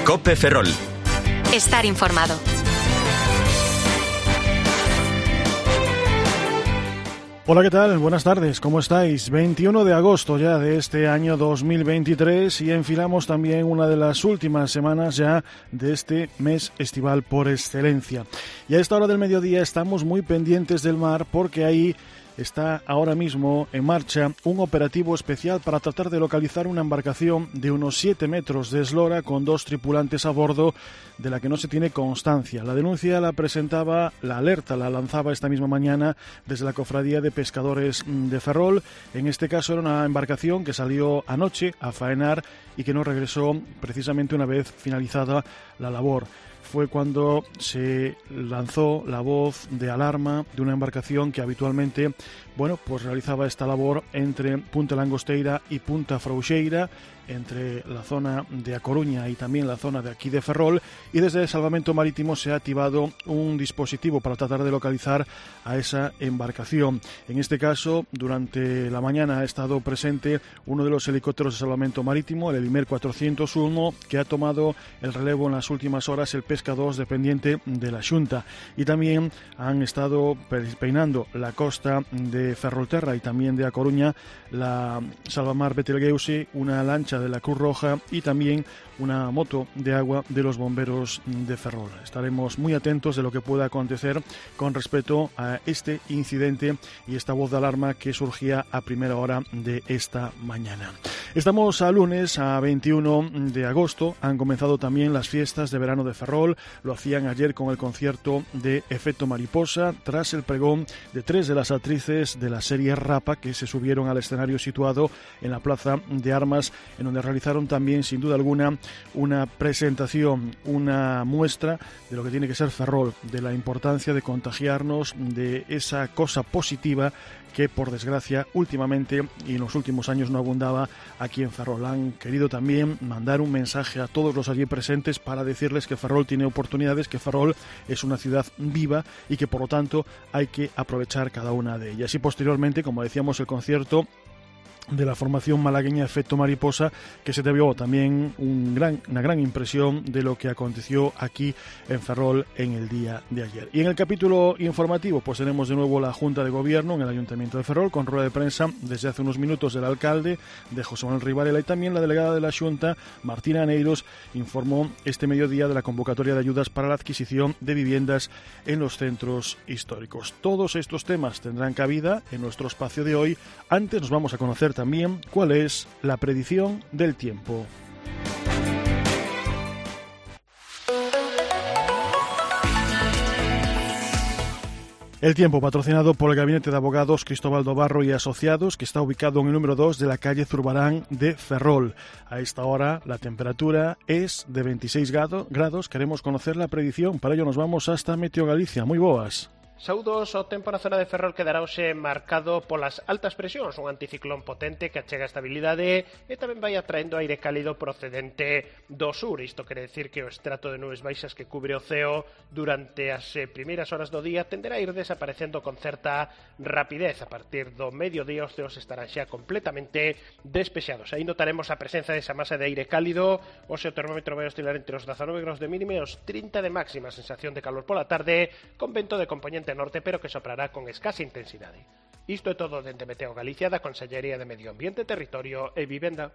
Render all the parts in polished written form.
COPE Ferrol. Estar informado. Hola, ¿qué tal? Buenas tardes, ¿cómo estáis? 21 de agosto ya de este año 2023 y enfilamos también una de las últimas semanas ya de este mes estival por excelencia. Y a esta hora del mediodía estamos muy pendientes del mar porque ahí está ahora mismo en marcha un operativo especial para tratar de localizar una embarcación de unos 7 metros de eslora con 2 tripulantes a bordo de la que no se tiene constancia. La denuncia la presentaba, la alerta la lanzaba esta misma mañana desde la Cofradía de Pescadores de Ferrol. En este caso era una embarcación que salió anoche a faenar y que no regresó precisamente una vez finalizada la labor. Fue cuando se lanzó la voz de alarma de una embarcación que habitualmente, pues realizaba esta labor entre Punta Langosteira y Punta Frouxeira, entre la zona de A Coruña y también la zona de aquí de Ferrol, y desde el Salvamento Marítimo se ha activado un dispositivo para tratar de localizar a esa embarcación. En este caso, durante la mañana ha estado presente uno de los helicópteros de Salvamento Marítimo, el Elimer 401, que ha tomado el relevo en las últimas horas, el Pesca 2 dependiente de la Xunta, y también han estado peinando la costa de Ferrolterra y también de A Coruña la Salvamar Betelgeuse, una lancha de la Cruz Roja y también una moto de agua de los bomberos de Ferrol. Estaremos muy atentos de lo que pueda acontecer con respecto a este incidente y esta voz de alarma que surgía a primera hora de esta mañana. Estamos a lunes, a 21 de agosto. Han comenzado también las fiestas de verano de Ferrol. Lo hacían ayer con el concierto de Efecto Mariposa, tras el pregón de 3 de las actrices de la serie Rapa, que se subieron al escenario situado en la Plaza de Armas, en donde realizaron también, sin duda alguna, una presentación, una muestra de lo que tiene que ser Ferrol, de la importancia de contagiarnos de esa cosa positiva que, por desgracia, últimamente y en los últimos años no abundaba aquí en Ferrol. Han querido también mandar un mensaje a todos los allí presentes para decirles que Ferrol tiene oportunidades, que Ferrol es una ciudad viva y que, por lo tanto, hay que aprovechar cada una de ellas. Y posteriormente, como decíamos, el concierto de la formación malagueña Efecto Mariposa, que se debió también una gran impresión de lo que aconteció aquí en Ferrol en el día de ayer. Y en el capítulo informativo pues tenemos de nuevo la Junta de Gobierno en el Ayuntamiento de Ferrol, con rueda de prensa desde hace unos minutos del alcalde, de José Manuel Rivarela, y también la delegada de la Xunta, Martina Aneiros, informó este mediodía de la convocatoria de ayudas para la adquisición de viviendas en los centros históricos. Todos estos temas tendrán cabida en nuestro espacio de hoy. Antes nos vamos a conocer también cuál es la predicción del tiempo. El tiempo, patrocinado por el Gabinete de Abogados Cristóbal Dobarro y Asociados, que está ubicado en el número 2 de la calle Zurbarán de Ferrol. A esta hora la temperatura es de 26 grados. Queremos conocer la predicción. Para ello nos vamos hasta Meteo Galicia. Moi boas. Saúdos, o tempo na zona de Ferrol quedará hoxe marcado polas altas presións, un anticiclón potente que achega estabilidade e tamén vai atraendo aire cálido procedente do sur. Isto quere decir que o estrato de nubes baixas que cubre o ceo durante as primeiras horas do día tenderá a ir desaparecendo con certa rapidez. A partir do mediodía os ceos estarán xa completamente despexados. Aí notaremos a presenza desa masa de aire cálido. Hoxe o termómetro vai oscilar entre os 19 graus de mínima e os 30 de máxima, sensación de calor pola tarde, con vento de componente norte, pero que soprará con escasa intensidade. Isto é todo dende Meteo Galicia, da Consellería de Medio Ambiente, Territorio e Vivenda.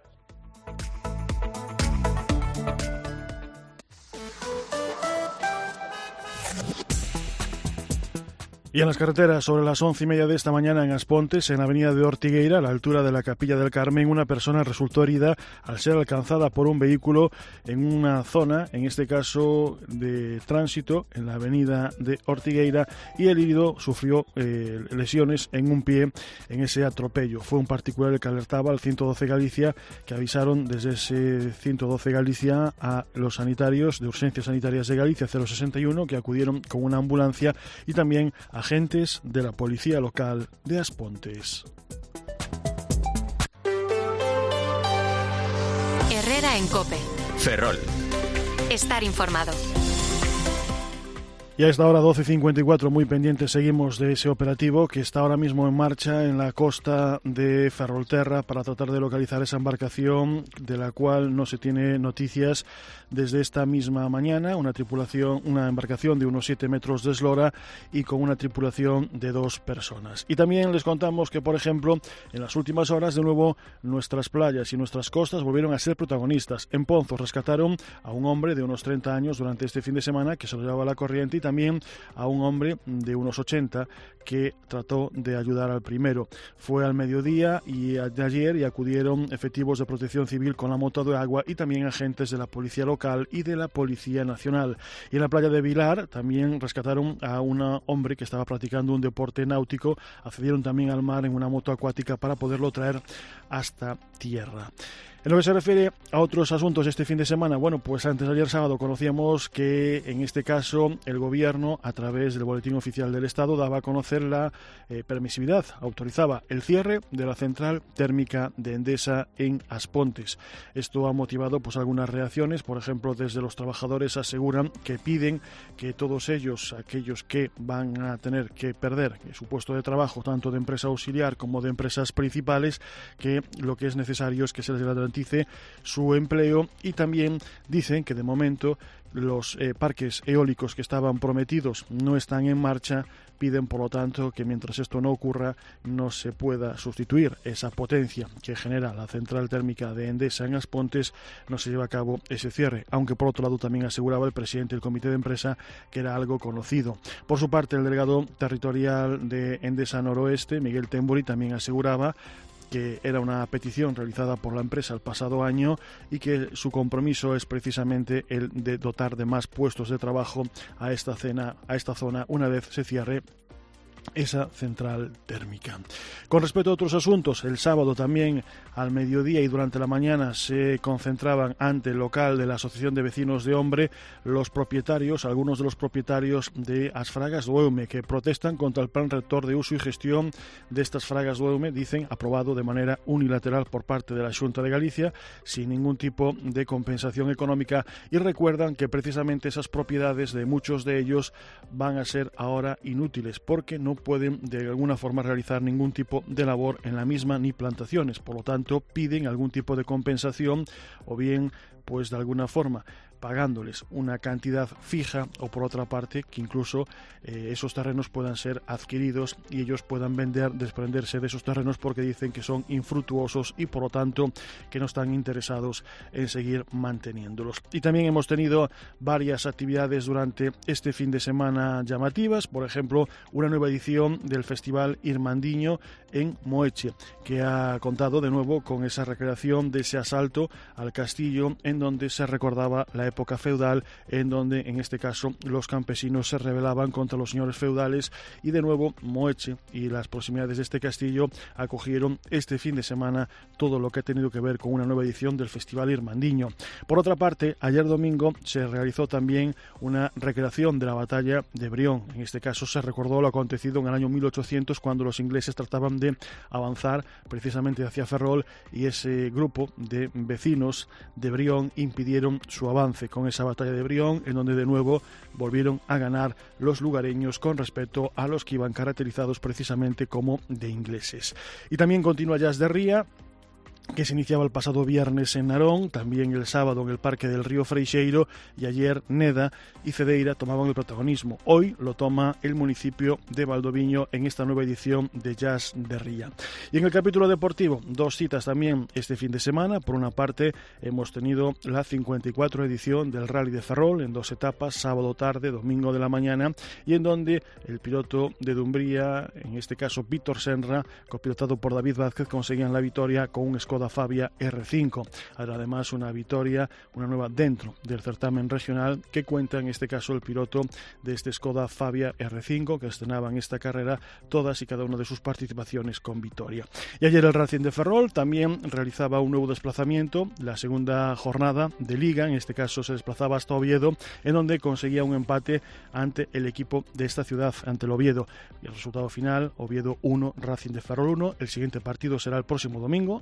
Y en las carreteras, sobre las 11:30 de esta mañana en Aspontes, en la avenida de Ortigueira, a la altura de la Capilla del Carmen, una persona resultó herida al ser alcanzada por un vehículo en una zona, en este caso de tránsito, en la avenida de Ortigueira, y el herido sufrió lesiones en un pie en ese atropello. Fue un particular el que alertaba al 112 Galicia, que avisaron desde ese 112 Galicia a los sanitarios de Urgencias Sanitarias de Galicia 061, que acudieron con una ambulancia, y también agentes de la policía local de Aspontes. Herrera en COPE. Ferrol. Estar informado. Y a esta hora 12:54 muy pendientes seguimos de ese operativo que está ahora mismo en marcha en la costa de Ferrolterra para tratar de localizar esa embarcación de la cual no se tiene noticias desde esta misma mañana, una embarcación de unos 7 metros de eslora y con una tripulación de 2 personas. Y también les contamos que, por ejemplo, en las últimas horas de nuevo nuestras playas y nuestras costas volvieron a ser protagonistas. En Ponzos rescataron a un hombre de unos 30 años durante este fin de semana que se lo llevaba la corriente y también a un hombre de unos 80 que trató de ayudar al primero. Fue al mediodía de ayer y acudieron efectivos de protección civil con la moto de agua y también agentes de la policía local y de la Policía Nacional. Y en la playa de Vilar también rescataron a un hombre que estaba practicando un deporte náutico. Accedieron también al mar en una moto acuática para poderlo traer hasta tierra. En lo que se refiere a otros asuntos este fin de semana, bueno, pues antes de ayer sábado conocíamos que en este caso el gobierno, a través del Boletín Oficial del Estado, daba a conocer la permisividad, autorizaba el cierre de la central térmica de Endesa en Aspontes. Esto ha motivado pues algunas reacciones, por ejemplo, desde los trabajadores aseguran que piden que todos ellos, aquellos que van a tener que perder su puesto de trabajo, tanto de empresa auxiliar como de empresas principales, que lo que es necesario es que se les garantice su empleo y también dicen que de momento los parques eólicos que estaban prometidos no están en marcha. Piden, por lo tanto, que mientras esto no ocurra no se pueda sustituir esa potencia que genera la central térmica de Endesa en Aspontes, no se lleva a cabo ese cierre, aunque por otro lado también aseguraba el presidente del comité de empresa que era algo conocido. Por su parte, el delegado territorial de Endesa Noroeste, Miguel Tembori, también aseguraba que era una petición realizada por la empresa el pasado año y que su compromiso es precisamente el de dotar de más puestos de trabajo a esta zona una vez se cierre esa central térmica. Con respecto a otros asuntos, el sábado también al mediodía y durante la mañana se concentraban ante el local de la Asociación de Vecinos de Hombre algunos de los propietarios de as fragas do Eume, que protestan contra el plan rector de uso y gestión de estas fragas do Eume, dicen, aprobado de manera unilateral por parte de la Xunta de Galicia, sin ningún tipo de compensación económica, y recuerdan que precisamente esas propiedades de muchos de ellos van a ser ahora inútiles porque no pueden de alguna forma realizar ningún tipo de labor en la misma ni plantaciones. Por lo tanto, piden algún tipo de compensación o bien, pues de alguna forma, pagándoles una cantidad fija o por otra parte que incluso esos terrenos puedan ser adquiridos y ellos puedan desprenderse de esos terrenos porque dicen que son infructuosos y por lo tanto que no están interesados en seguir manteniéndolos. Y también hemos tenido varias actividades durante este fin de semana llamativas, por ejemplo, una nueva edición del Festival Irmandiño en Moeche, que ha contado de nuevo con esa recreación de ese asalto al castillo en donde se recordaba la época feudal, en donde en este caso los campesinos se rebelaban contra los señores feudales, y de nuevo Moeche y las proximidades de este castillo acogieron este fin de semana todo lo que ha tenido que ver con una nueva edición del Festival Irmandiño. Por otra parte, ayer domingo se realizó también una recreación de la batalla de Brión. En este caso se recordó lo acontecido en el año 1800 cuando los ingleses trataban de avanzar precisamente hacia Ferrol y ese grupo de vecinos de Brión impidieron su avance con esa batalla de Brión, en donde de nuevo volvieron a ganar los lugareños con respecto a los que iban caracterizados precisamente como de ingleses. Y también continúa Jazz de Ría, que se iniciaba el pasado viernes en Narón, también el sábado en el Parque del Río Freixeiro, y ayer Neda y Cedeira tomaban el protagonismo. Hoy lo toma el municipio de Valdoviño en esta nueva edición de Jazz de Ría. Y en el capítulo deportivo, 2 citas también este fin de semana. Por una parte, hemos tenido la 54 edición del Rally de Ferrol en 2 etapas, sábado tarde, domingo de la mañana, y en donde el piloto de Dumbría, en este caso Víctor Senra, copilotado por David Vázquez, conseguían la victoria con un Skoda Fabia R5. Además, una victoria, una nueva dentro del certamen regional que cuenta en este caso el piloto de este Skoda Fabia R5 que estrenaba en esta carrera todas y cada una de sus participaciones con victoria. Y ayer el Racing de Ferrol también realizaba un nuevo desplazamiento, la segunda jornada de Liga, en este caso se desplazaba hasta Oviedo, en donde conseguía un empate ante el equipo de esta ciudad, ante el Oviedo. Y el resultado final, Oviedo 1, Racing de Ferrol 1. El siguiente partido será el próximo domingo a las 5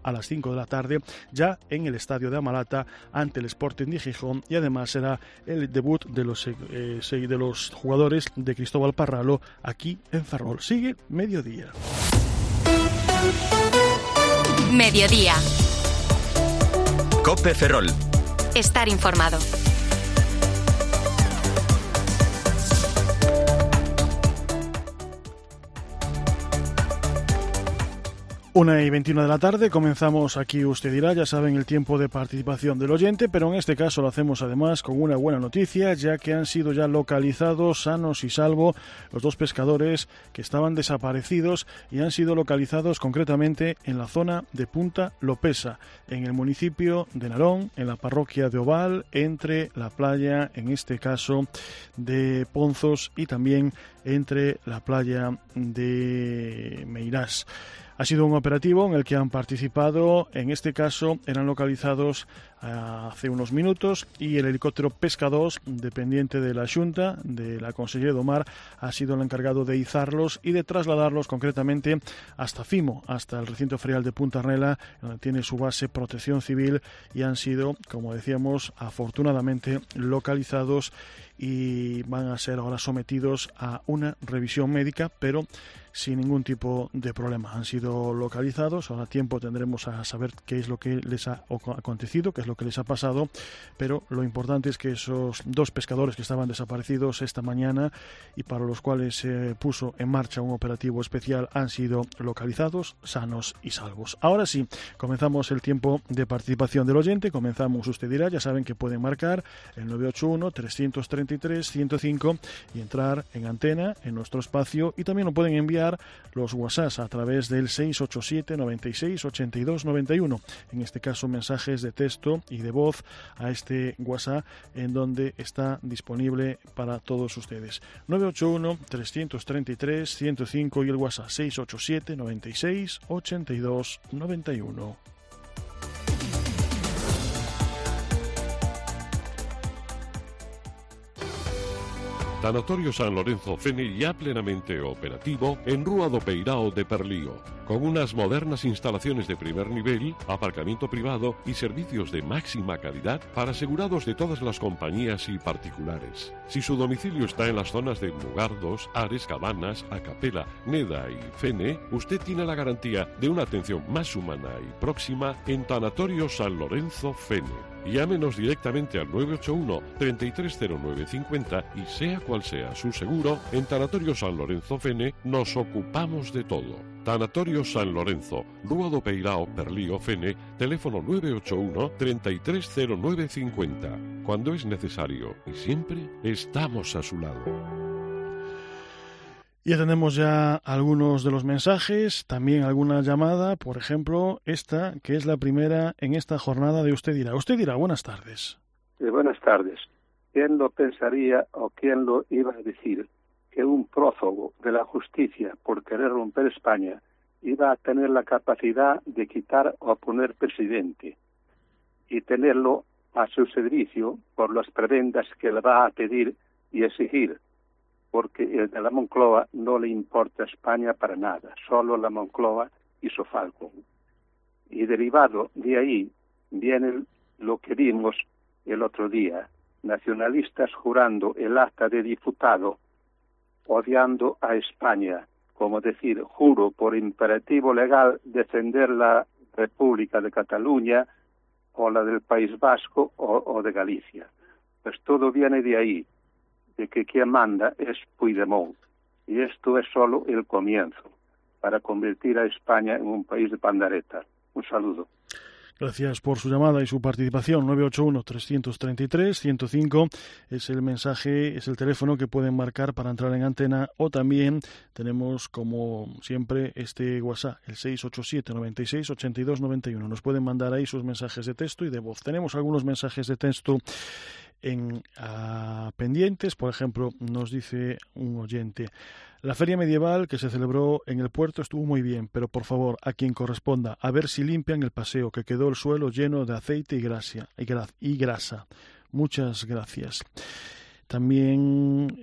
5 de la tarde, ya en el estadio de Amalata ante el Sporting de Gijón, y además será el debut de los jugadores de Cristóbal Parralo aquí en Ferrol. Sigue mediodía. Mediodía. COPE Ferrol. Estar informado. 1:21 de la tarde, comenzamos Aquí Usted Dirá, ya saben el tiempo de participación del oyente, pero en este caso lo hacemos además con una buena noticia, ya que han sido ya localizados sanos y salvo los dos pescadores que estaban desaparecidos y han sido localizados concretamente en la zona de Punta Lopesa, en el municipio de Narón, en la parroquia de Oval, entre la playa, en este caso, de Ponzos y también entre la playa de Meirás. Ha sido un operativo en el que han participado, en este caso eran localizados hace unos minutos, y el helicóptero Pesca 2, dependiente de la Xunta, de la Consellería do Mar, ha sido el encargado de izarlos y de trasladarlos concretamente hasta Fimo, hasta el recinto ferial de Punta Arnela, donde tiene su base Protección Civil, y han sido, como decíamos, afortunadamente localizados y van a ser ahora sometidos a una revisión médica, pero sin ningún tipo de problema. Han sido localizados, ahora a tiempo tendremos a saber qué es lo que les ha acontecido, qué es lo que les ha pasado, pero lo importante es que esos dos pescadores que estaban desaparecidos esta mañana y para los cuales se puso en marcha un operativo especial han sido localizados, sanos y salvos. Ahora sí, comenzamos el tiempo de participación del oyente, comenzamos Usted Dirá, ya saben que pueden marcar el 981-333-105 y entrar en antena, en nuestro espacio, y también lo pueden enviar los WhatsApp a través del 687 96 82 91, en este caso mensajes de texto y de voz a este WhatsApp, en donde está disponible para todos ustedes. 981 333 105 y el WhatsApp 687 96 82 91. Tanatorio San Lorenzo Fene ya plenamente operativo en Rúa do Peirao de Perlío, con unas modernas instalaciones de primer nivel, aparcamiento privado y servicios de máxima calidad para asegurados de todas las compañías y particulares. Si su domicilio está en las zonas de Mugardos, Ares, Cabanas, Acapela, Neda y Fene, usted tiene la garantía de una atención más humana y próxima en Tanatorio San Lorenzo Fene. Llámenos directamente al 981 330950 y sea cual sea su seguro, en Tanatorio San Lorenzo Fene nos ocupamos de todo. Tanatorio San Lorenzo, Rúa do Peirao, Perlío, Fene, teléfono 981 330950. Cuando es necesario y siempre estamos a su lado. Y atendemos ya algunos de los mensajes, también alguna llamada, por ejemplo, esta, que es la primera en esta jornada de Usted Dirá. Usted Dirá, buenas tardes. Buenas tardes. ¿Quién lo pensaría o quién lo iba a decir que un prófugo de la justicia por querer romper España iba a tener la capacidad de quitar o poner presidente y tenerlo a su servicio por las prebendas que le va a pedir y exigir? Porque el de la Moncloa no le importa a España para nada, solo la Moncloa y su Falcon. Y derivado de ahí viene lo que vimos el otro día, nacionalistas jurando el acta de diputado, odiando a España, como decir, juro por imperativo legal defender la República de Cataluña o la del País Vasco o de Galicia. Pues todo viene de ahí, de que quien manda es Puigdemont, y esto es solo el comienzo para convertir a España en un país de pandereta. Un saludo. Gracias por su llamada y su participación. 981-333-105 es el mensaje, es el teléfono que pueden marcar para entrar en antena, o también tenemos, como siempre, este WhatsApp, el 687 96 82 91. Nos pueden mandar ahí sus mensajes de texto y de voz. Tenemos algunos mensajes de texto pendientes. Por ejemplo, nos dice un oyente: la feria medieval que se celebró en el puerto estuvo muy bien, pero por favor, a quien corresponda, a ver si limpian el paseo, que quedó el suelo lleno de aceite y grasa. Muchas gracias. También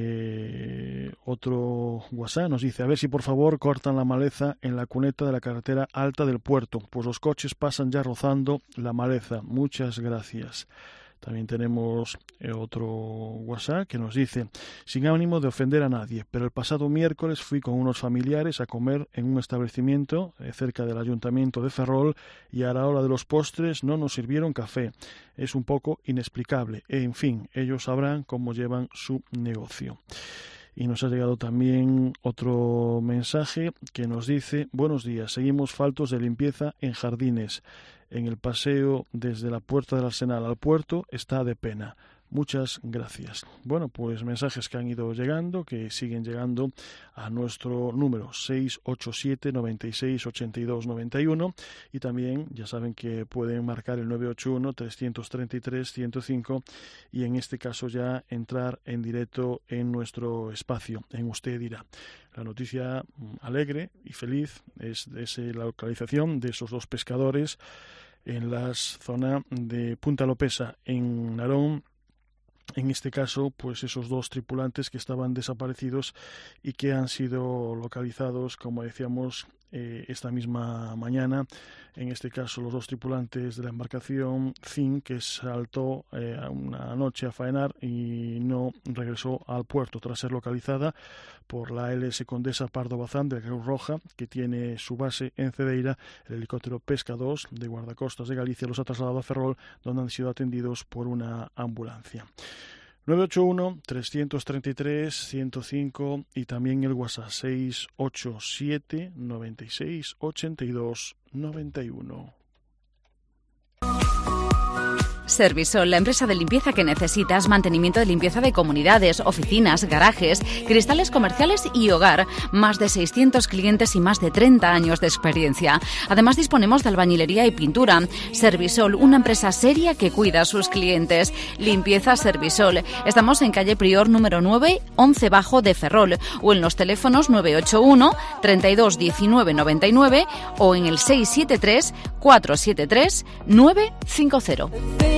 otro WhatsApp nos dice: a ver si por favor cortan la maleza en la cuneta de la carretera alta del puerto, pues los coches pasan ya rozando la maleza. Muchas gracias. También tenemos otro WhatsApp que nos dice: sin ánimo de ofender a nadie, pero el pasado miércoles fui con unos familiares a comer en un establecimiento cerca del Ayuntamiento de Ferrol y a la hora de los postres no nos sirvieron café. Es un poco inexplicable. En fin, ellos sabrán cómo llevan su negocio. Y nos ha llegado también otro mensaje que nos dice: buenos días, seguimos faltos de limpieza en jardines. En el paseo desde la Puerta del Arsenal al puerto está de pena. Muchas gracias. Bueno, pues mensajes que han ido llegando, que siguen llegando a nuestro número 687 96 82 91 y también ya saben que pueden marcar el 981 333 105 y en este caso ya entrar en directo en nuestro espacio, en Usted Dirá. La noticia alegre y feliz es la localización de esos dos pescadores en la zona de Punta Lopesa, en Narón. En este caso, pues esos dos tripulantes que estaban desaparecidos y que han sido localizados, como decíamos, esta misma mañana. En este caso, los dos tripulantes de la embarcación Finn, que saltó una noche a faenar y no regresó al puerto tras ser localizada por la LS Condesa Pardo Bazán de la Cruz Roja, que tiene su base en Cedeira. El helicóptero Pesca 2 de Guardacostas de Galicia los ha trasladado a Ferrol, donde han sido atendidos por una ambulancia. 981-333-105 y también el WhatsApp 687 96 82 91. Servisol, la empresa de limpieza que necesitas, mantenimiento de limpieza de comunidades, oficinas, garajes, cristales comerciales y hogar. Más de 600 clientes y más de 30 años de experiencia. Además disponemos de albañilería y pintura. Servisol, una empresa seria que cuida a sus clientes. Limpieza Servisol. Estamos en calle Prior número 9, 11 Bajo de Ferrol o en los teléfonos 981 32 19 99 o en el 673 473 950.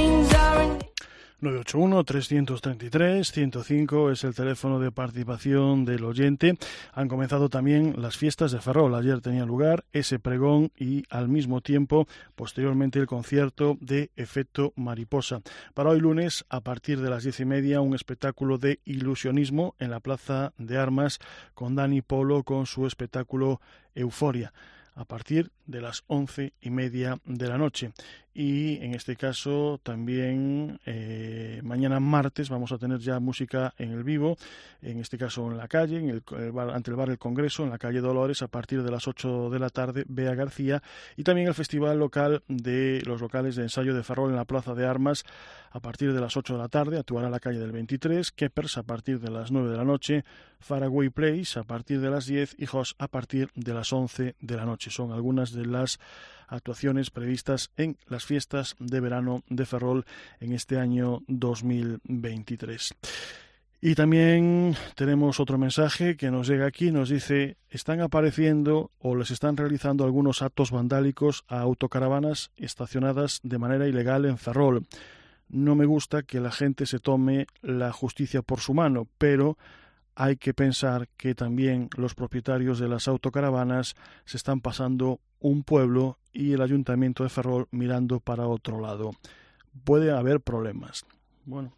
981-333-105 es el teléfono de participación del oyente. Han comenzado también las fiestas de Ferrol. Ayer tenía lugar ese pregón y al mismo tiempo, posteriormente, el concierto de Efecto Mariposa. Para hoy lunes, a partir de las 10:30, un espectáculo de ilusionismo en la Plaza de Armas con Dani Polo con su espectáculo Euforia, a partir de las 11:30 de la noche. Y en este caso también mañana martes vamos a tener ya música en el vivo, en este caso en la calle, en el bar, ante el bar El Congreso, en la calle Dolores, a partir de las 8 de la tarde, Bea García, y también el festival local de los locales de ensayo de Ferrol en la Plaza de Armas, a partir de las 8 de la tarde, actuará la calle del 23, Keppers a partir de las 9 de la noche, Faraway Place a partir de las 10 y Hoss a partir de las 11 de la noche. Son algunas de las actuaciones previstas en las fiestas de verano de Ferrol en este año 2023. Y también tenemos otro mensaje que nos llega aquí, nos dice: están apareciendo o les están realizando algunos actos vandálicos a autocaravanas estacionadas de manera ilegal en Ferrol. No me gusta que la gente se tome la justicia por su mano, pero hay que pensar que también los propietarios de las autocaravanas se están pasando un pueblo y el Ayuntamiento de Ferrol mirando para otro lado. Puede haber problemas. Bueno,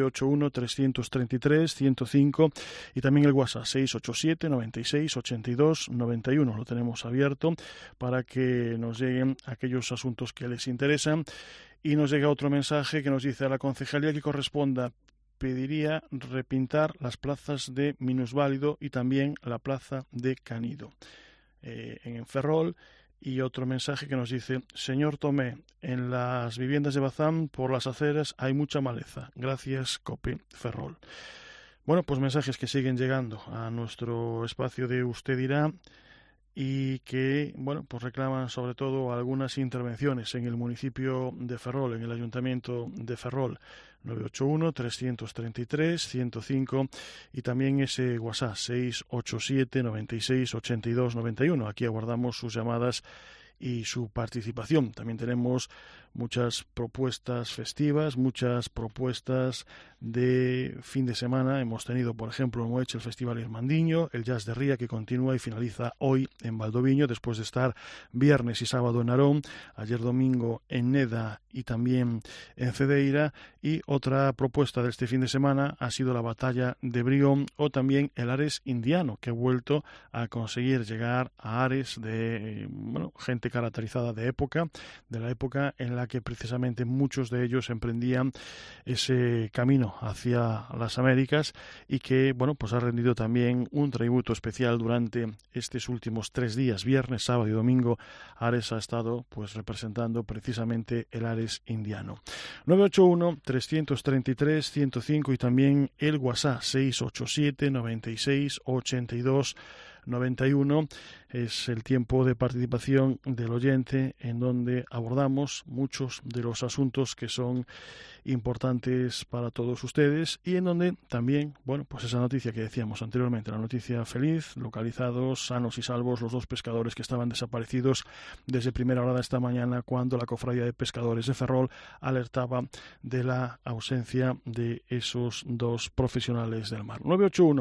981-333-105 y también el WhatsApp 687 96 82 91. Lo tenemos abierto para que nos lleguen aquellos asuntos que les interesan. Y nos llega otro mensaje que nos dice: a la concejalía que corresponda pediría repintar las plazas de minusválido y también la plaza de Canido en Ferrol. Y otro mensaje que nos dice: señor Tomé, en las viviendas de Bazán por las aceras hay mucha maleza. Gracias, Cope Ferrol. Bueno, pues mensajes que siguen llegando a nuestro espacio de Usted Dirá y que, bueno, pues reclaman sobre todo algunas intervenciones en el municipio de Ferrol, en el Ayuntamiento de Ferrol. 981-333-105 y también ese WhatsApp 687 96 82 91. Aquí aguardamos sus llamadas y su participación. También tenemos muchas propuestas festivas, muchas propuestas de fin de semana. Hemos tenido, por ejemplo, en Moeche el Festival Irmandiño, el Jazz de Ría, que continúa y finaliza hoy en Valdoviño, después de estar viernes y sábado en Narón, ayer domingo en Neda y también en Cedeira. Y otra propuesta de este fin de semana ha sido la Batalla de Brión o también el Ares indiano, que ha vuelto a conseguir llegar a Ares de gente caracterizada de la época en la que precisamente muchos de ellos emprendían ese camino hacia las Américas, y que pues ha rendido también un tributo especial durante estos últimos 3 días, viernes, sábado y domingo. Ares ha estado representando precisamente el Ares indiano. 981-333-105 y también el WhatsApp 687 96 82 91 es el tiempo de participación del oyente, en donde abordamos muchos de los asuntos que son importantes para todos ustedes, y en donde también, esa noticia que decíamos anteriormente, la noticia feliz: localizados sanos y salvos los 2 pescadores que estaban desaparecidos desde primera hora de esta mañana, cuando la Cofradía de Pescadores de Ferrol alertaba de la ausencia de esos 2 profesionales del mar.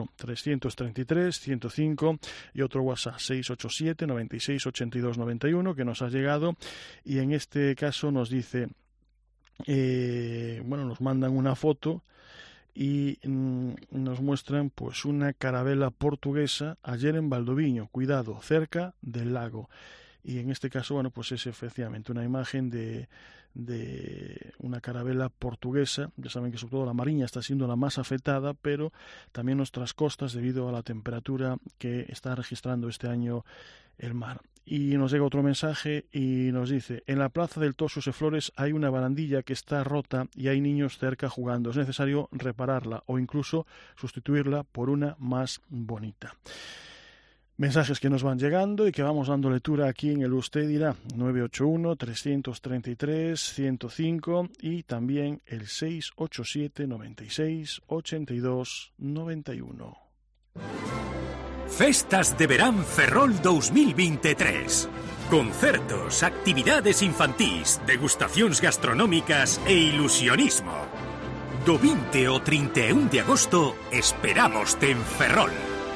981-333-105 y otro WhatsApp 687 96 82 91 que nos ha llegado, y en este caso nos dice, nos mandan una foto y nos muestran una carabela portuguesa ayer en Valdoviño, cuidado, cerca del lago. Y en este caso, es efectivamente una imagen de una carabela portuguesa. Ya saben que sobre todo la Mariña está siendo la más afectada, pero también nuestras costas, debido a la temperatura que está registrando este año el mar. Y nos llega otro mensaje y nos dice: en la plaza del Tosos de Flores hay una barandilla que está rota y hay niños cerca jugando. Es necesario repararla o incluso sustituirla por una más bonita. Mensajes que nos van llegando y que vamos dando lectura aquí en el Usted Dirá. 981-333-105 y también el 687 96 82 91. Festas de Verán Ferrol 2023. Concertos, actividades infantís, degustacións gastronómicas e ilusionismo. Do 20 ao 31 de agosto esperámoste en Ferrol.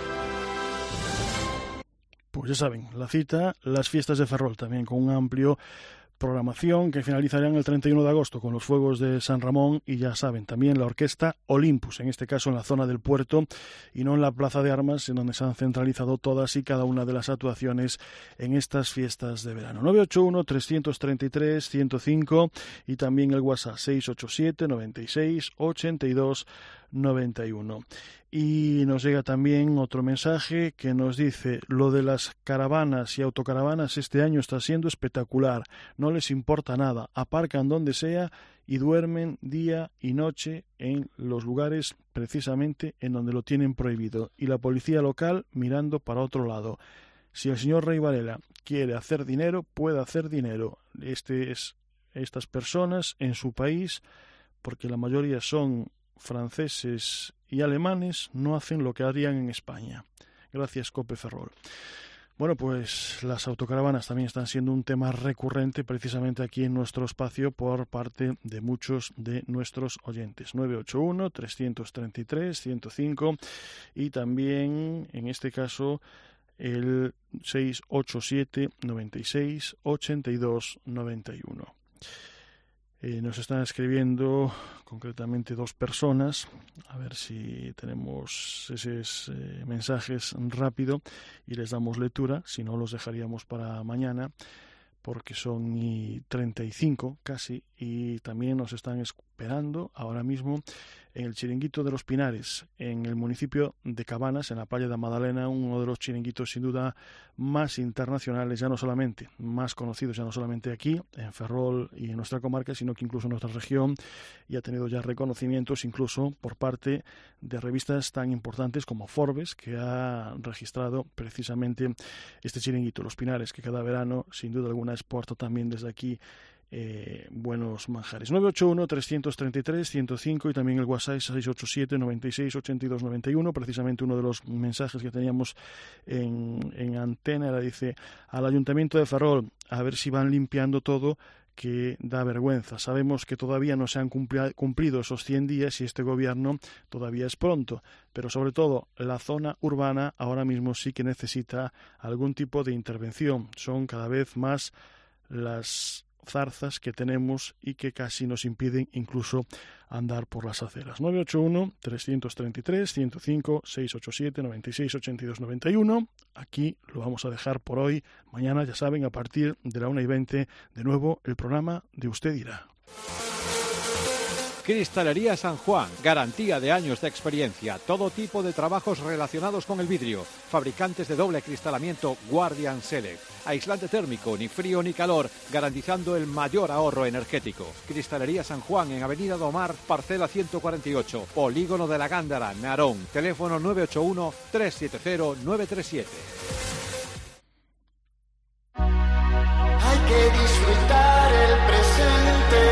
Pues ya saben, la cita, las fiestas de Ferrol, también con un amplio programación que finalizarán el 31 de agosto con los fuegos de San Ramón, y ya saben, también la orquesta Olympus, en este caso en la zona del puerto y no en la plaza de armas, en donde se han centralizado todas y cada una de las actuaciones en estas fiestas de verano. 981-333-105 y también el WhatsApp 687 96 82 91. Y nos llega también otro mensaje que nos dice: lo de las caravanas y autocaravanas este año está siendo espectacular, no les importa nada, aparcan donde sea y duermen día y noche en los lugares precisamente en donde lo tienen prohibido, y la policía local mirando para otro lado. Si el señor Rey Varela quiere hacer dinero, puede hacer dinero. Estas personas en su país, porque la mayoría son franceses y alemanes, no hacen lo que harían en España. Gracias, Cope Ferrol. Bueno, pues las autocaravanas también están siendo un tema recurrente precisamente aquí en nuestro espacio por parte de muchos de nuestros oyentes. 981-333-105 y también, en este caso, el 687 96 82 91. Nos están escribiendo concretamente 2 personas. A ver si tenemos esos mensajes rápido y les damos lectura. Si no, los dejaríamos para mañana, porque son 35 casi, y también nos están esperando ahora mismo en el Chiringuito de los Pinares, en el municipio de Cabanas, en la playa de Madalena, uno de los chiringuitos sin duda más internacionales, ya no solamente más conocidos, ya no solamente aquí en Ferrol y en nuestra comarca, sino que incluso en nuestra región, y ha tenido ya reconocimientos incluso por parte de revistas tan importantes como Forbes, que ha registrado precisamente este chiringuito, Los Pinares, que cada verano sin duda alguna exporta también desde aquí buenos manjares. 981-333-105 y también el WhatsApp 687-96-82-91. Precisamente uno de los mensajes que teníamos en antena era, dice, al Ayuntamiento de Ferrol, a ver si van limpiando todo, que da vergüenza. Sabemos que todavía no se han cumplido esos 100 días y este gobierno todavía es pronto, pero sobre todo la zona urbana ahora mismo sí que necesita algún tipo de intervención. Son cada vez más las zarzas que tenemos y que casi nos impiden incluso andar por las aceras. 981-333-105, 687-96-82-91. Aquí lo vamos a dejar por hoy. Mañana, ya saben, a partir de la 1:20, de nuevo el programa de Usted Dirá. Cristalería San Juan, garantía de años de experiencia, todo tipo de trabajos relacionados con el vidrio, fabricantes de doble acristalamiento Guardian Select, aislante térmico, ni frío ni calor, garantizando el mayor ahorro energético. Cristalería San Juan en Avenida Domar, parcela 148, Polígono de la Gándara, Narón, teléfono 981-370-937. Hay que disfrutar el presente.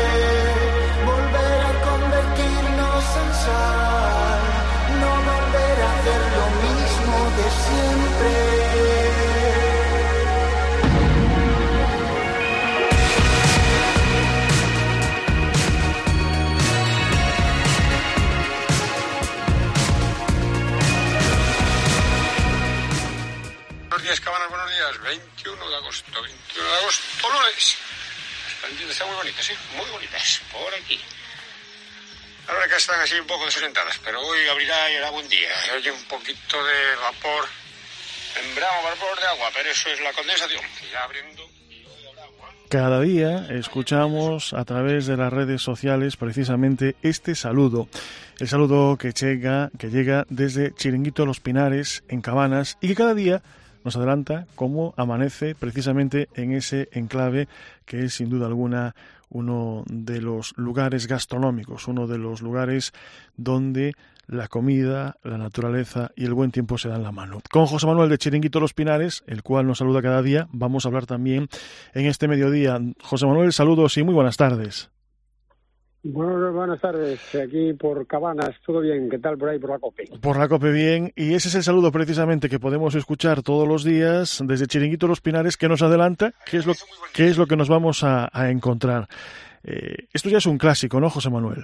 No volver a hacer lo mismo de siempre. Buenos días, Cabanas, buenos días. 21 de agosto, lunes. Las plantitas están muy bonitas, ¿sí? Muy bonitas. Por aquí. Ahora que están así un poco desorientadas, pero hoy abrirá y hará buen día. Hay un poquito de vapor, en verano vapor de agua, pero eso es la condensación. Ya abriendo y hoy habrá agua. Cada día escuchamos a través de las redes sociales precisamente este saludo. El saludo que llega desde Chiringuito Los Pinares, en Cabanas, y que cada día nos adelanta cómo amanece precisamente en ese enclave que es sin duda alguna uno de los lugares gastronómicos, uno de los lugares donde la comida, la naturaleza y el buen tiempo se dan la mano. Con José Manuel de Chiringuito Los Pinares, el cual nos saluda cada día, vamos a hablar también en este mediodía. José Manuel, saludos y muy buenas tardes. Buenas tardes, aquí por Cabanas, todo bien, ¿qué tal por ahí por la COPE? Por la COPE bien, y ese es el saludo precisamente que podemos escuchar todos los días desde Chiringuito Los Pinares, que nos adelanta qué es lo que nos vamos a encontrar. Esto ya es un clásico, ¿no, José Manuel?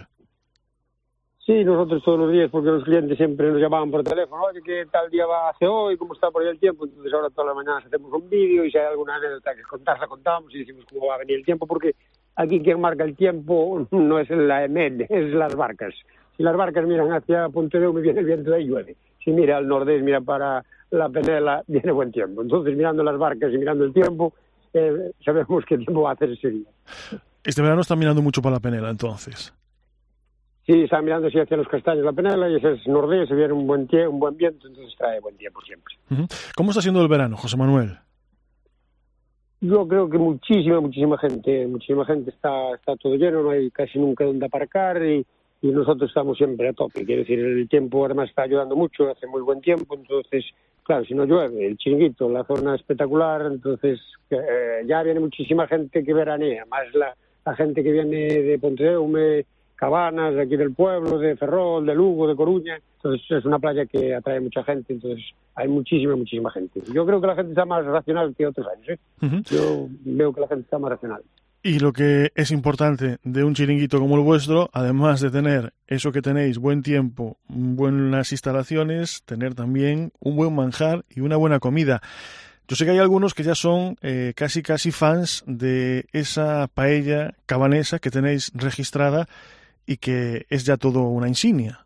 Sí, nosotros todos los días, porque los clientes siempre nos llamaban por teléfono, oye, ¿qué tal día va hace hoy? ¿Cómo está por ahí el tiempo? Entonces ahora todas las mañanas hacemos un vídeo y si hay alguna anécdota que contar, la contamos y decimos cómo va a venir el tiempo, porque aquí quien marca el tiempo no es la EMED, es las barcas. Si las barcas miran hacia Pontedeume, viene el viento y llueve. Si mira al nordés, mira para la Penela, viene buen tiempo. Entonces, mirando las barcas y mirando el tiempo, sabemos qué tiempo va a hacer ese día. Este verano está mirando mucho para la Penela, entonces. Sí, está mirando hacia los castaños la Penela y ese es nordés, se viene un buen viento, entonces trae buen tiempo siempre. ¿Cómo está siendo el verano, José Manuel? Yo creo que muchísima gente está todo lleno, no hay casi nunca donde aparcar y nosotros estamos siempre a tope. Quiero decir, el tiempo además está ayudando mucho, hace muy buen tiempo, entonces, claro, si no llueve, el Chiringuito, la zona espectacular, entonces ya viene muchísima gente que veranea, más la gente que viene de Pontedeume, Cabanas, de aquí del pueblo, de Ferrol, de Lugo, de Coruña. Entonces es una playa que atrae mucha gente, entonces hay muchísima gente. Yo creo que la gente está más racional que otros años, ¿eh? Yo veo que la gente está más racional. Y lo que es importante de un chiringuito como el vuestro, además de tener eso que tenéis, buen tiempo, buenas instalaciones, tener también un buen manjar y una buena comida. Yo sé que hay algunos que ya son casi fans de esa paella cabanesa que tenéis registrada y que es ya todo una insignia.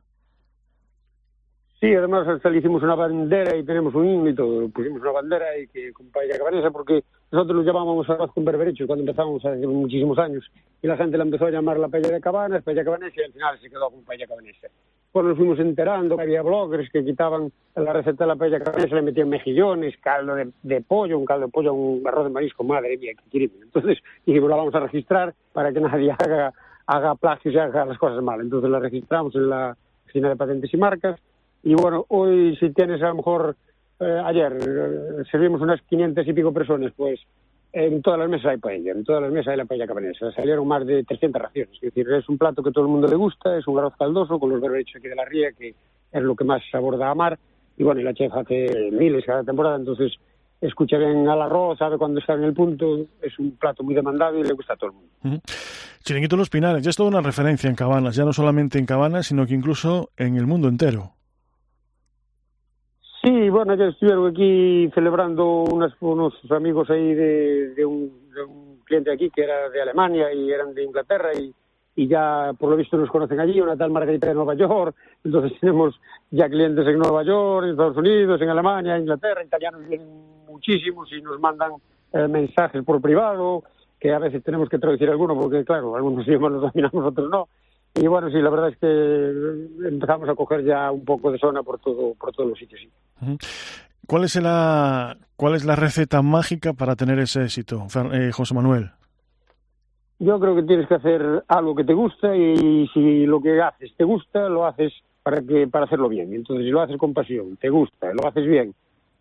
Sí, además hasta le hicimos una bandera y tenemos un himno y todo. Pusimos una bandera y que con paella cabanesa porque nosotros lo llamábamos arroz con berberechos cuando empezamos hace muchísimos años y la gente la empezó a llamar la paella de Cabanas, paella cabanesa y al final se quedó con paella cabanesa. Pues nos fuimos enterando que había bloggers que quitaban la receta de la paella cabanesa, le metían mejillones, caldo de pollo, un arroz de marisco, madre mía, qué crimen. Entonces dijimos, la vamos a registrar para que nadie haga plagios y haga las cosas mal. Entonces la registramos en la Oficina de Patentes y Marcas. Y bueno, hoy si tienes a lo mejor, ayer servimos unas 500 y pico personas, pues en todas las mesas hay paella, en todas las mesas hay la paella cabanesa. Salieron más de 300 raciones. Es decir, es un plato que todo el mundo le gusta, es un arroz caldoso con los berberechos aquí de la ría, que es lo que más sabor da a mar. Y bueno, y la chef hace miles cada temporada, entonces escucha bien al arroz, sabe cuándo está en el punto, es un plato muy demandado y le gusta a todo el mundo. Chiringuito Los Pinares, ya es toda una referencia en Cabanas, ya no solamente en Cabanas, sino que incluso en el mundo entero. Sí, bueno, ya estuvieron aquí celebrando unos amigos ahí de un cliente aquí que era de Alemania y eran de Inglaterra y ya por lo visto nos conocen allí, una tal Margarita de Nueva York, entonces tenemos ya clientes en Nueva York, en Estados Unidos, en Alemania, en Inglaterra, italianos vienen muchísimos y nos mandan mensajes por privado, que a veces tenemos que traducir algunos porque claro, algunos idiomas los dominamos, otros no. Y bueno, sí, la verdad es que empezamos a coger ya un poco de zona por todos los sitios. Sí. ¿Cuál es la receta mágica para tener ese éxito, José Manuel? Yo creo que tienes que hacer algo que te gusta y si lo que haces te gusta, lo haces para hacerlo bien. Entonces, si lo haces con pasión, te gusta, lo haces bien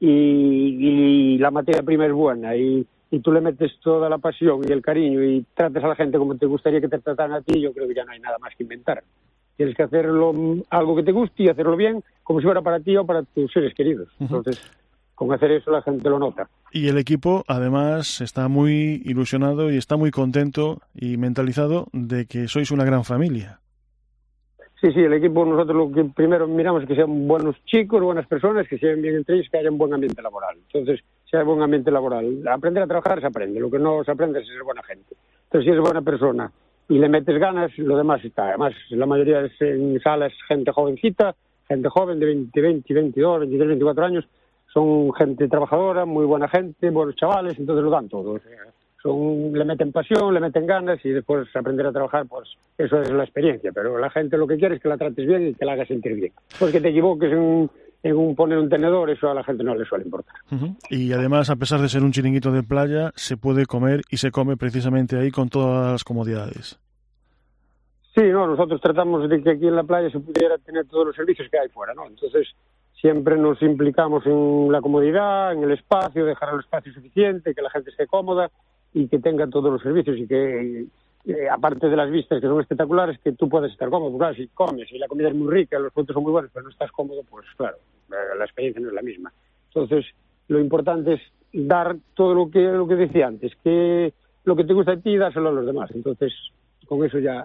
y la materia prima es buena y tú le metes toda la pasión y el cariño y tratas a la gente como te gustaría que te trataran a ti, yo creo que ya no hay nada más que inventar. Tienes que hacerlo algo que te guste y hacerlo bien, como si fuera para ti o para tus seres queridos. Entonces, con hacer eso la gente lo nota. Y el equipo, además, está muy ilusionado y está muy contento y mentalizado de que sois una gran familia. Sí, el equipo, nosotros lo que primero miramos es que sean buenos chicos, buenas personas, que se lleven bien entre ellos, que haya un buen ambiente laboral. Entonces, si hay buen ambiente laboral, aprender a trabajar se aprende, lo que no se aprende es ser buena gente. Entonces, si eres buena persona y le metes ganas, lo demás está. Además, la mayoría en salas gente jovencita, gente joven de 20, 22, 23, 24 años, son gente trabajadora, muy buena gente, buenos chavales, entonces lo dan todo. O sea, le meten pasión, le meten ganas y después aprender a trabajar, pues eso es la experiencia. Pero la gente lo que quiere es que la trates bien y que la hagas sentir bien. Pues que te equivoques en poner un tenedor, eso a la gente no le suele importar. Y además, a pesar de ser un chiringuito de playa, se puede comer y se come precisamente ahí con todas las comodidades. Sí, nosotros tratamos de que aquí en la playa se pudiera tener todos los servicios que hay fuera, ¿no? Entonces, siempre nos implicamos en la comodidad, en el espacio, dejar el espacio suficiente, que la gente esté cómoda y que tenga todos los servicios y que, aparte de las vistas que son espectaculares, que tú puedas estar cómodo. Claro, si comes y la comida es muy rica, los productos son muy buenos, pero no estás cómodo, pues claro, la experiencia no es la misma. Entonces, lo importante es dar todo lo que decía antes, que lo que te gusta a ti, dárselo a los demás. Entonces, con eso ya...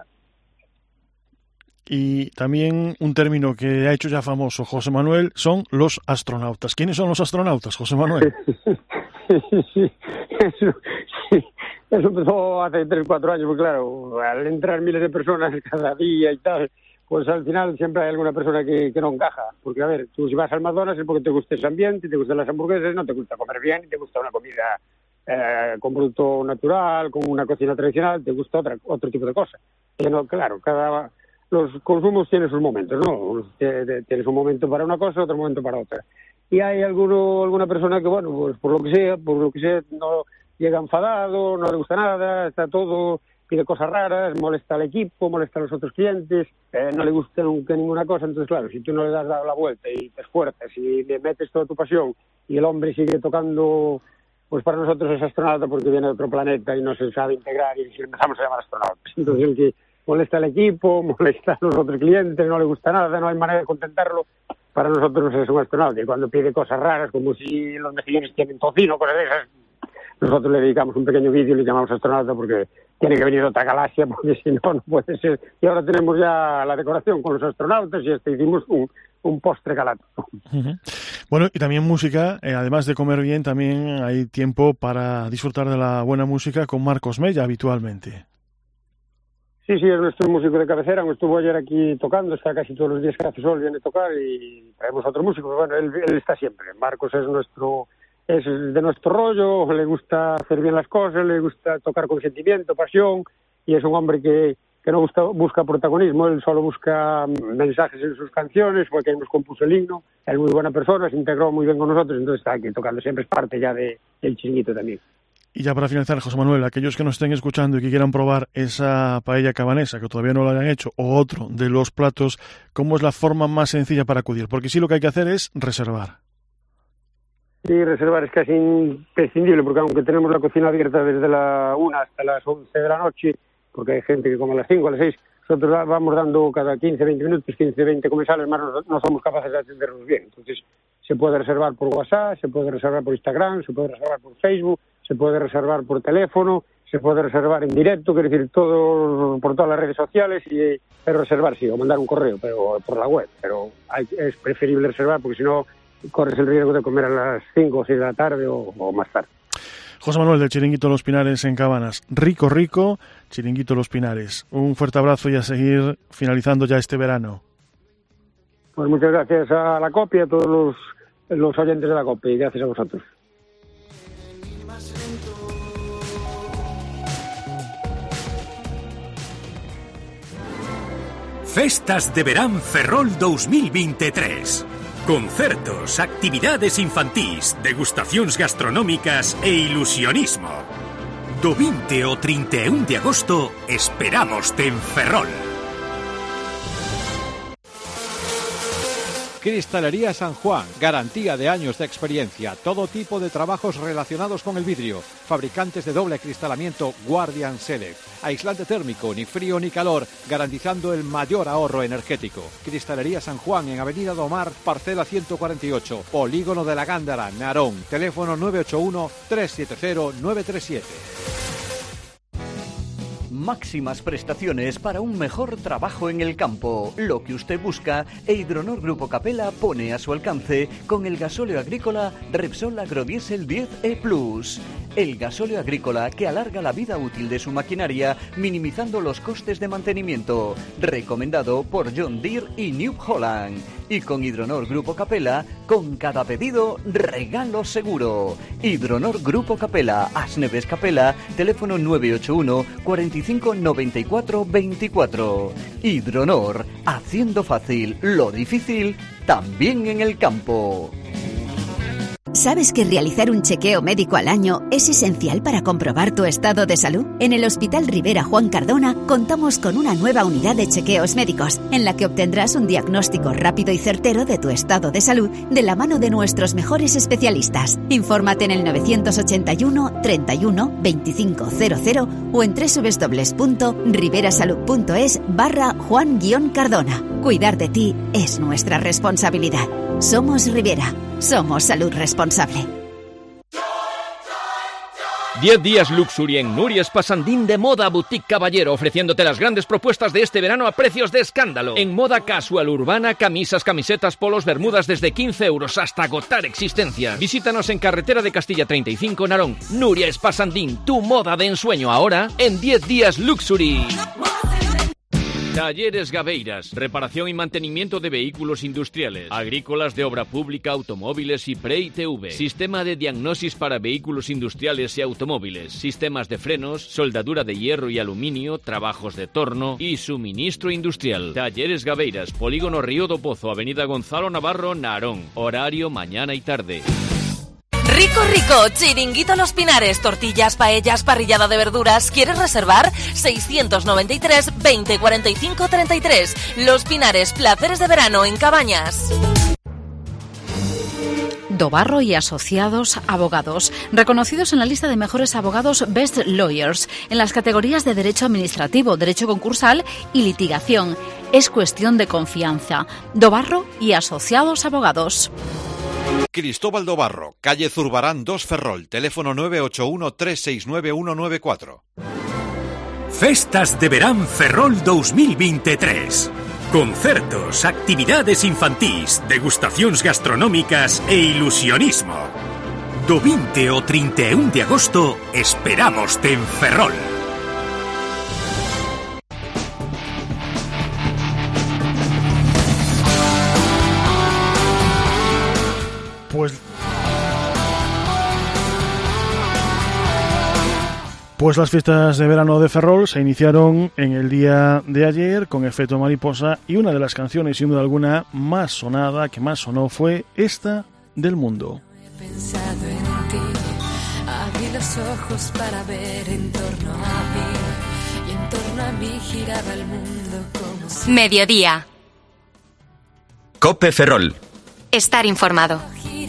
Y también un término que ha hecho ya famoso José Manuel son los astronautas. ¿Quiénes son los astronautas, José Manuel? Sí, eso empezó hace 3-4 años, porque claro, al entrar miles de personas cada día y tal, pues al final siempre hay alguna persona que no encaja. Porque a ver, tú si vas al McDonald's es porque te gusta ese ambiente, te gustan las hamburguesas, no te gusta comer bien, te gusta una comida con producto natural, con una cocina tradicional, te gusta otro tipo de cosas. Pero claro, los consumos tienen sus momentos, ¿no? Tienes un momento para una cosa, otro momento para otra. Y hay alguna persona que, bueno, pues por lo que sea, no llega enfadado, no le gusta nada, está todo, pide cosas raras, molesta al equipo, molesta a los otros clientes, no le gusta nunca ninguna cosa. Entonces, claro, si tú no le das la vuelta y te esfuerzas y le metes toda tu pasión y el hombre sigue tocando, pues para nosotros es astronauta porque viene de otro planeta y no se sabe integrar y le empezamos a llamar astronauta. Entonces, el que molesta al equipo, molesta a los otros clientes, no le gusta nada, no hay manera de contentarlo, para nosotros es un astronauta. Y cuando pide cosas raras, como si los mejillones tienen tocino, cosas de esas, nosotros le dedicamos un pequeño vídeo y le llamamos astronauta porque tiene que venir de otra galaxia, porque si no, no puede ser. Y ahora tenemos ya la decoración con los astronautas y hicimos un postre galáctico. Bueno, y también música, además de comer bien, también hay tiempo para disfrutar de la buena música con Marcos Mella habitualmente. Sí, es nuestro músico de cabecera, estuvo ayer aquí tocando, está casi todos los días que hace sol, viene a tocar y traemos a otro músico, pero bueno, él está siempre. Marcos es de nuestro rollo, le gusta hacer bien las cosas, le gusta tocar con sentimiento, pasión, y es un hombre que no busca protagonismo, él solo busca mensajes en sus canciones, fue quien nos compuso el himno, es muy buena persona, se integró muy bien con nosotros, entonces está aquí tocando, siempre es parte ya del chiringuito también. Y ya para finalizar, José Manuel, aquellos que nos estén escuchando y que quieran probar esa paella cabanesa, que todavía no lo hayan hecho, o otro de los platos, ¿cómo es la forma más sencilla para acudir? Porque sí, lo que hay que hacer es reservar. y reservar es casi imprescindible, porque aunque tenemos la cocina abierta desde la 1 hasta las 11 de la noche, porque hay gente que come a las 5, a las 6, nosotros vamos dando cada 15, 20 minutos, 15, 20 comensales, más no somos capaces de atenderlos bien. Entonces, se puede reservar por WhatsApp, se puede reservar por Instagram, se puede reservar por Facebook, se puede reservar por teléfono, se puede reservar en directo, quiere decir, todo por todas las redes sociales, y reservar, sí, o mandar un correo, pero por la web. Pero es preferible reservar, porque si no, corres el riesgo de comer a las 5 o 6 de la tarde o más tarde. José Manuel, del Chiringuito Los Pinares en Cabanas. Rico, rico, Chiringuito Los Pinares. Un fuerte abrazo y a seguir finalizando ya este verano. Pues muchas gracias a la COPE y a todos los oyentes de la COPE, y gracias a vosotros. Festas de Verán Ferrol 2023. Concertos, actividades infantís, degustacións gastronómicas e ilusionismo. Do 20 ao 31 de agosto esperámoste en Ferrol. Cristalería San Juan, garantía de años de experiencia, todo tipo de trabajos relacionados con el vidrio, fabricantes de doble acristalamiento Guardian Select, aislante térmico, ni frío ni calor, garantizando el mayor ahorro energético. Cristalería San Juan en Avenida do Mar, parcela 148, Polígono de la Gándara, Narón, teléfono 981-370-937. Máximas prestaciones para un mejor trabajo en el campo. Lo que usted busca, Hidronor Grupo Capella pone a su alcance con el gasóleo agrícola Repsol Agrodiesel 10E Plus. El gasóleo agrícola que alarga la vida útil de su maquinaria, minimizando los costes de mantenimiento. Recomendado por John Deere y New Holland. Y con Hidronor Grupo Capella, con cada pedido, regalo seguro. Hidronor Grupo Capella, Asneves Capella, teléfono 981 45 94 24. Hidronor, haciendo fácil lo difícil, también en el campo. ¿Sabes que realizar un chequeo médico al año es esencial para comprobar tu estado de salud? En el Hospital Rivera Juan Cardona contamos con una nueva unidad de chequeos médicos, en la que obtendrás un diagnóstico rápido y certero de tu estado de salud de la mano de nuestros mejores especialistas. Infórmate en el 981 31 2500 o en www.riverasalud.es/Juan-Cardona. Cuidar de ti es nuestra responsabilidad. Somos Rivera. Somos salud responsable. 10 días Luxury en Nuria Espasandín de Moda Boutique Caballero, ofreciéndote las grandes propuestas de este verano a precios de escándalo. En moda casual urbana, camisas, camisetas, polos, bermudas desde 15 euros hasta agotar existencia. Visítanos en Carretera de Castilla 35, Narón. Nuria Espasandín, tu moda de ensueño ahora en 10 días Luxury. Talleres Gabeiras, reparación y mantenimiento de vehículos industriales, agrícolas, de obra pública, automóviles y pre-ITV, sistema de diagnosis para vehículos industriales y automóviles, sistemas de frenos, soldadura de hierro y aluminio, trabajos de torno y suministro industrial. Talleres Gabeiras, Polígono Río do Pozo, Avenida Gonzalo Navarro, Narón, horario mañana y tarde. Rico, rico, Chiringuito Los Pinares, tortillas, paellas, parrillada de verduras. ¿Quieres reservar? 693 20 45 33. Los Pinares, placeres de verano en Cabañas. Dobarro y Asociados Abogados, reconocidos en la lista de mejores abogados Best Lawyers, en las categorías de Derecho Administrativo, Derecho Concursal y Litigación. Es cuestión de confianza. Dobarro y Asociados Abogados. Cristóbal Dobarro, calle Zurbarán 2 Ferrol, teléfono 981-369-194. Festas de Verán Ferrol 2023. Concertos, actividades infantís, degustacións gastronómicas e ilusionismo. Do 20 ao 31 de agosto esperámoste en Ferrol. Pues las fiestas de verano de Ferrol se iniciaron en el día de ayer con Efecto Mariposa, y una de las canciones, sin duda alguna, más sonada, que más sonó, fue esta del mundo. He pensado en ti, abrí los ojos para ver en torno a mí, y en torno a mí giraba el mundo como si... Mediodía. Cope Ferrol. Estar informado. Gira en el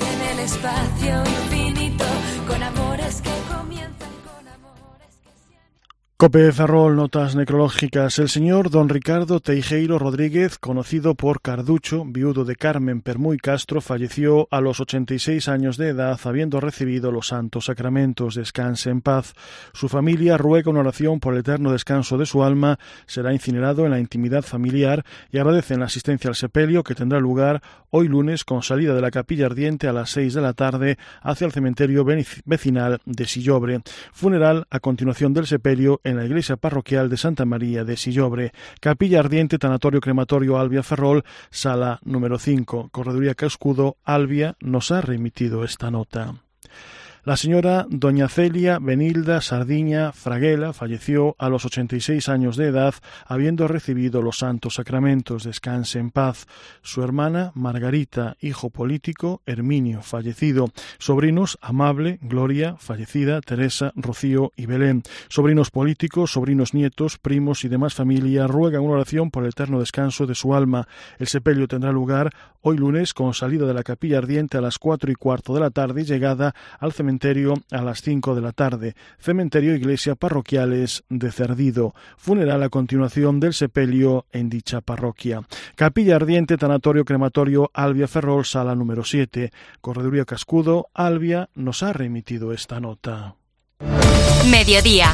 espacio infinito, con amores que comienzan con amores que COPE Ferrol, notas necrológicas. El señor don Ricardo Teijeiro Rodríguez, conocido por Carducho, viudo de Carmen Permuy Castro, falleció a los 86 años de edad, habiendo recibido los santos sacramentos. Descanse en paz. Su familia ruega una oración por el eterno descanso de su alma. Será incinerado en la intimidad familiar y agradecen la asistencia al sepelio, que tendrá lugar hoy lunes con salida de la capilla ardiente a las 6 de la tarde hacia el cementerio vecinal de Sillobre. Funeral a continuación del sepelio en la iglesia parroquial de Santa María de Sillobre. Capilla ardiente, tanatorio crematorio Albia Ferrol, sala número 5. Correduría Cascudo, Albia, nos ha remitido esta nota. La señora doña Celia Benilda Sardiña Fraguela falleció a los 86 años de edad, habiendo recibido los santos sacramentos. Descanse en paz. Su hermana Margarita, hijo político Herminio, fallecido. Sobrinos Amable, Gloria, fallecida, Teresa, Rocío y Belén. Sobrinos políticos, sobrinos nietos, primos y demás familia ruegan una oración por el eterno descanso de su alma. El sepelio tendrá lugar hoy lunes con salida de la capilla ardiente a las 4:15 de la tarde y llegada al cementerio a las 5 de la tarde. Cementerio Iglesia Parroquiales de Cerdido. Funeral a continuación del sepelio en dicha parroquia. Capilla ardiente, tanatorio crematorio Albia Ferrol, sala número 7. Correduría Cascudo, Albia, nos ha remitido esta nota. Mediodía.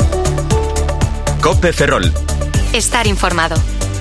COPE Ferrol. Estar informado.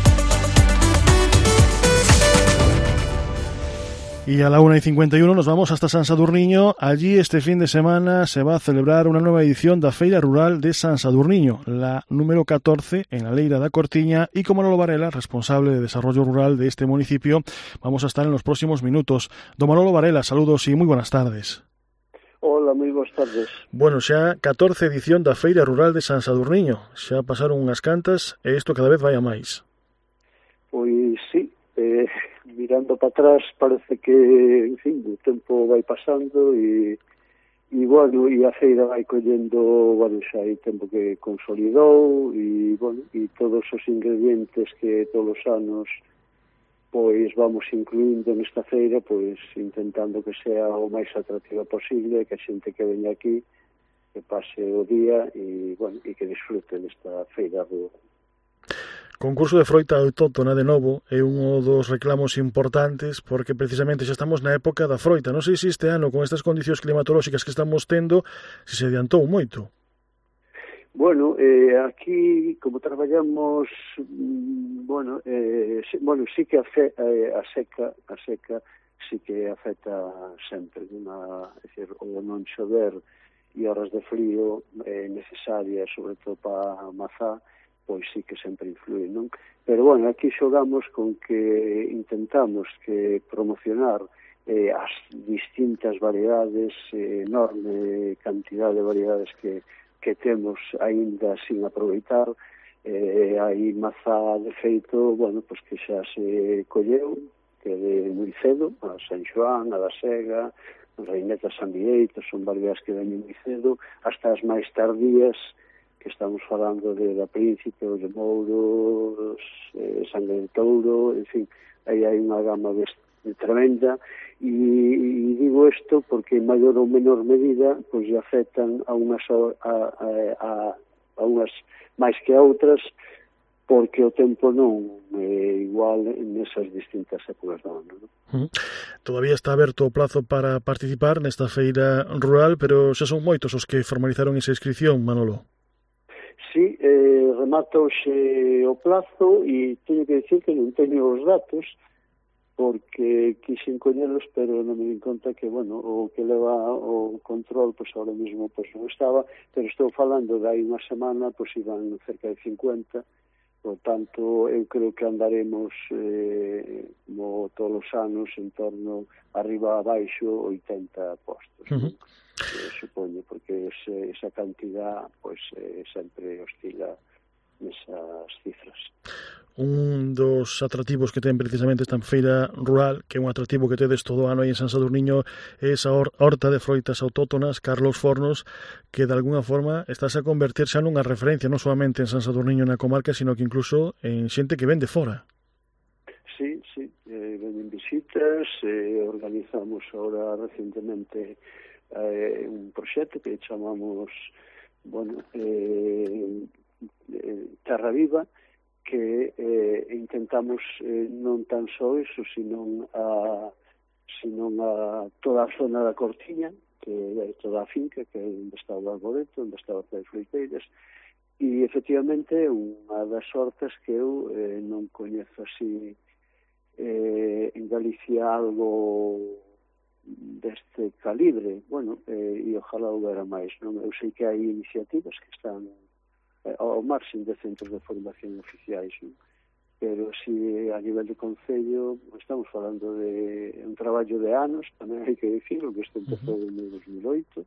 Y a la 1:51 nos vamos hasta San Sadurniño. Allí este fin de semana se va a celebrar una nueva edición da Feira Rural de San Sadurniño, la número 14 en la Leira da Cortiña, y con Manolo Varela, responsable de desarrollo rural de este municipio, vamos a estar en los próximos minutos. Don Manolo Varela, saludos y muy buenas tardes. Hola, moi boas tardes. Bueno, xa 14 edición da Feira Rural de San Sadurniño. Xa pasaron unhas cantas e isto cada vez vai a máis. Pois sí, mirando para atrás parece que, en fin, o tempo vai pasando e bueno, e a feira vai collendo, bueno, xa hai tempo que consolidou e, bueno, e todos os ingredientes que todos os anos pois vamos incluindo nesta feira, pois intentando que sea o máis atractiva posible, que a xente que veña aquí que pase o día e, bueno, e que disfrute desta feira rural. Concurso de froita autóctona de novo é un dos reclamos importantes porque precisamente xa estamos na época da froita. Non sei se este ano, con estas condicións climatolóxicas que estamos tendo, se adiantou moito. Bueno, aquí, como traballamos, sí que a seca sí que afecta sempre, é dicir, o non chover e horas de frío necesarias, sobre todo para a mazá, pois sí que sempre influe, non? Pero, bueno, aquí xogamos con que intentamos que promocionar as distintas variedades, enorme cantidad de variedades que temos aínda sin aproveitar. Hai mazá de feito, bueno, pois que xa se colleu, que de moi cedo, a San Xoán, a da Sega, a Reineta San Bieito, son variedades que veñen moi cedo, hasta as máis tardías, que estamos falando de da Príncipe, o de Mouros, Sangre de Touro, en fin, aí hai unha gama tremenda, e digo isto porque en maior ou menor medida pois afectan a unhas máis que a outras, porque o tempo non é igual nesas distintas épocas do ano, non? Todavía está aberto o plazo para participar nesta feira rural, pero xa son moitos os que formalizaron esa inscripción, Manolo. Sí, remata hoxe o plazo e teño que dicir que non teño os datos porque quixen collelos, pero non me din conta que, bueno, o que leva o control, pois ahora mesmo pois non estaba, pero estou falando de aí unha semana, pois iban cerca de 50, por tanto, eu creo que andaremos, como todos os anos, en torno arriba a baixo 80 postos. Supoño, porque esa cantidad pois sempre oscila nesas cifras. Un dos atractivos que ten precisamente esta feira rural, que é un atractivo que tedes todo o ano aí en San Sadurniño, é esa horta de froitas autóctonas, Carlos Fornos, que de alguna forma estás a convertir xa nunha referencia non solamente en San Sadurniño na comarca, sino que incluso en xente que ven de fora. Sí, venen visitas, organizamos ahora recentemente un proxecto que chamamos, Terra Viva, que intentamos non tan só iso, sino a toda a zona da Cortiña, que é toda a finca, que é onde está o arboreto, onde está o Pé de Froiteiras, e efectivamente unha das hortas que eu non coñezo así en Galicia algo deste calibre, e ojalá houbera máis, non? Eu sei que hai iniciativas que están ao marxen de centros de formación oficiais, non? Pero si a nivel de concello estamos falando de un traballo de anos, tamén hai que dicirlo, que isto empezou en 2008,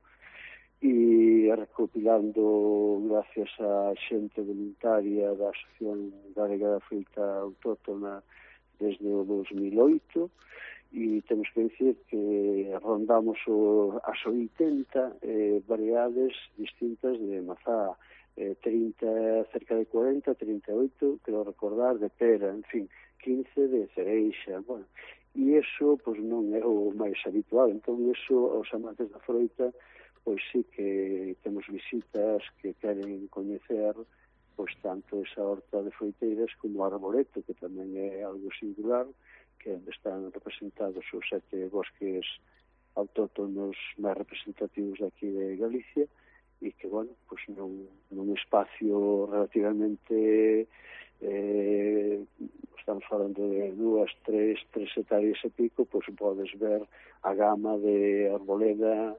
e recopilando gracias a xente voluntaria da Asociación Galega da Fruta Autóctona desde o 2008, e temos que dicir que rondamos as 80 variedades distintas de mazá, 30, cerca de 40, 38, creo recordar, de pera, en fin, 15 de cereixa, e iso non é o máis habitual. Entón, iso, os amantes da froita, pois sí que temos visitas que queren coñecer tanto esa horta de froiteiras como o arboreto, que tamén é algo singular, que é onde están representados os 7 bosques autóctonos máis representativos daqui de Galicia, e que, nun espacio relativamente, estamos falando de 2, 3 hectáreas e pico, podes ver a gama de arboleda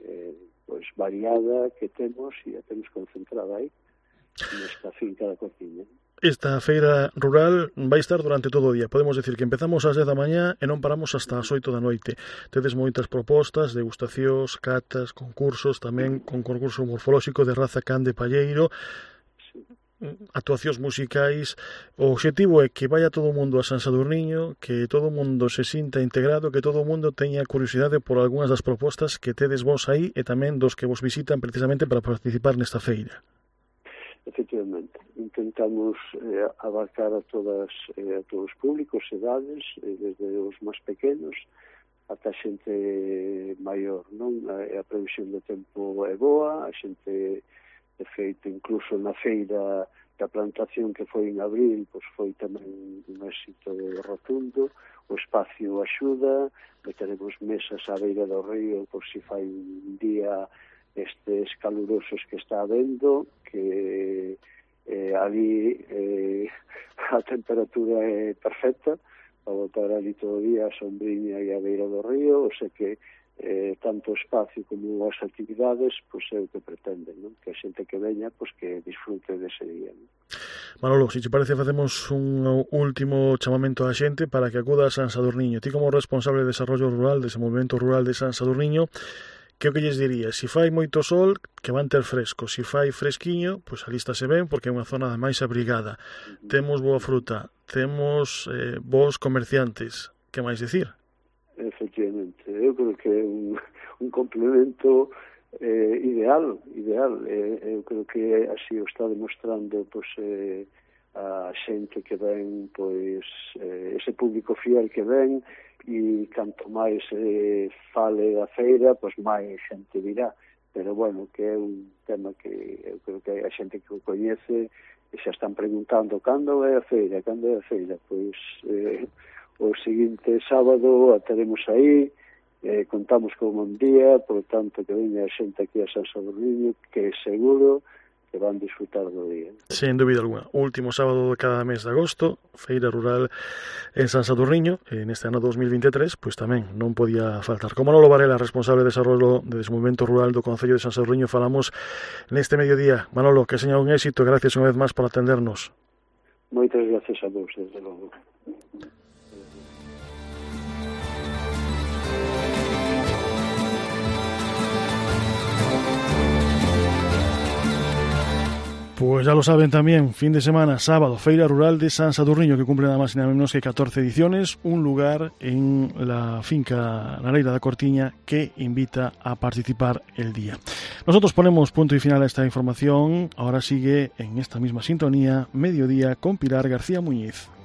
variada que temos, e a temos concentrada aí, nesta finca da Cortiña. Esta feira rural vai estar durante todo o día. Podemos decir que empezamos ás 10 da mañá e non paramos hasta as 8 da noite. Tedes moitas propostas, degustacións, catas, concursos, tamén con concurso morfolóxico de raza can de palleiro, actuacións musicais. O obxectivo é que vaya todo o mundo a San Sadurniño, que todo o mundo se sinta integrado, que todo o mundo teña curiosidade por algunhas das propostas que tedes vos aí e tamén dos que vos visitan precisamente para participar nesta feira. Efectivamente, intentamos abarcar a todos os públicos, edades, desde os máis pequenos ata a xente maior, non? A previsión do tempo é boa, a xente, de feito, incluso na feira da plantación que foi en abril, pois foi tamén un éxito rotundo, o espacio axuda, meteremos mesas á beira do río por si fai un día estes calurosos que está habendo, que ali a temperatura é perfecta para botar ali todo o día a sombriña e a beira do río, o sea que tanto o espacio como as actividades é o que pretenden, non? Que a xente que veña que disfrute dese día, non? Manolo, se te parece, facemos un último chamamento á xente para que acuda a San Sadurniño. Ti como responsable de desarrollo rural, desenvolvemento rural de San Sadurniño, que o que lles diría? Si fai moito sol, que van ter fresco. Si fai fresquiño, pois ali está se ben, porque é unha zona máis abrigada. Temos boa fruta, temos bons comerciantes. Que máis dicir? Efectivamente, eu creo que é un complemento ideal. Eu creo que así o está demostrando a xente que ven, ese público fiel que ven, e canto máis fale da feira, máis xente virá. Pero, que é un tema que eu creo que a xente que o coñece e xa están preguntando cando é a feira. Pois o seguinte sábado a teremos aí, contamos con un día, por tanto que veña a xente aquí a San Sadurniño, que seguro que van disfrutar do día. Sin dúbida alguna. Último sábado de cada mes de agosto, feira rural en San Sadurniño, neste ano 2023, pois tamén non podía faltar. Como Manolo Varela, responsable de desarrollo de desenvolvemento rural do Concello de San Sadurniño, falamos neste mediodía. Manolo, que seña un éxito, gracias unha vez máis por atendernos. Moitas gracias a vos, desde logo. Pues ya lo saben también, fin de semana, sábado, Feira Rural de San Sadurniño, que cumple nada más y nada menos que 14 ediciones, un lugar en la finca Lareira da Cortiña que invita a participar el día. Nosotros ponemos punto y final a esta información, ahora sigue en esta misma sintonía, Mediodía, con Pilar García Muñiz.